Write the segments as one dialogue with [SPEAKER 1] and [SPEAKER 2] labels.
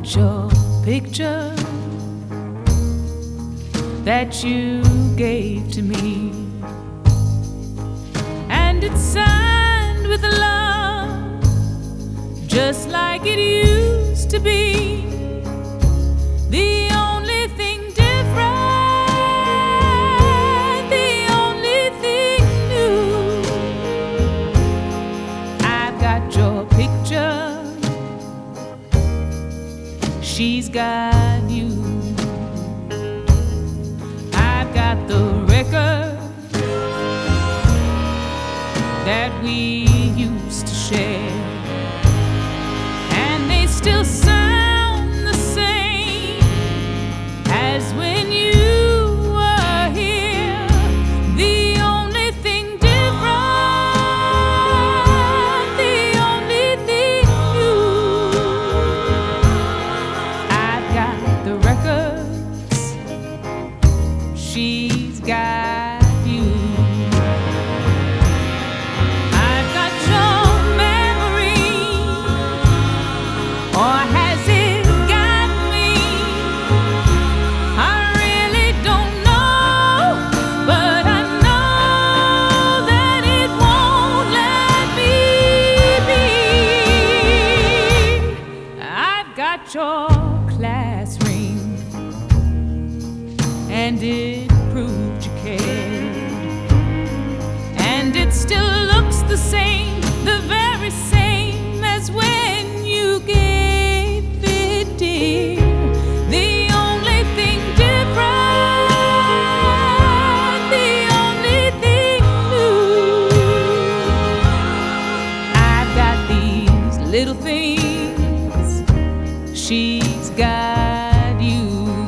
[SPEAKER 1] got your picture that you gave to me, and it's signed with love, just like it used to be. The only thing different, the only thing new, I've got your picture, she's got you. I've got the record that we used to share, and they still sound the same as when you were here. The only thing different, the only thing new, I've got the records, she's got you. I've got your memory, or has it got me? I really don't know, but I know that it won't let me be. I've got your class ring, and it proved you cared, and it still looks the same, the very same as when you gave it, dear. The only thing different, the only thing new, I've got these little things, she's got you.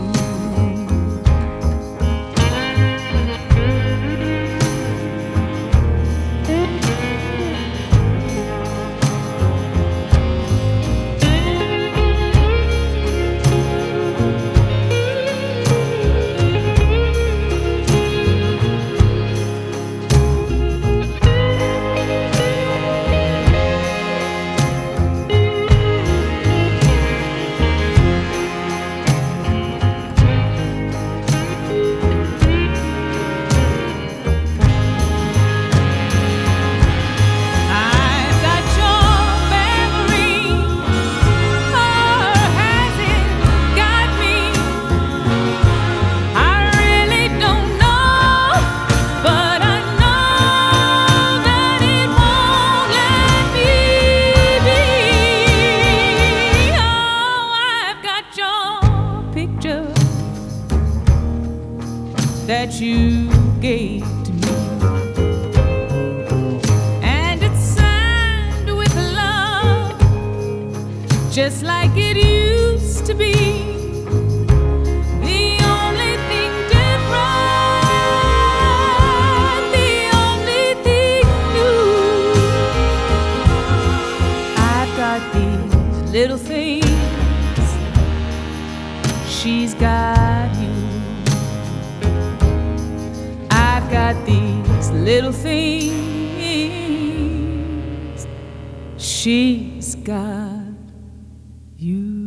[SPEAKER 1] I've got your memory, or has it got me? I really don't know, but I know that it won't let me be. Oh, I've got your picture that you gave to me, and it's signed with love, just like it used to be. The only thing different, the only thing new, I've got these little things, she's got you. I've got these little things, she's got you.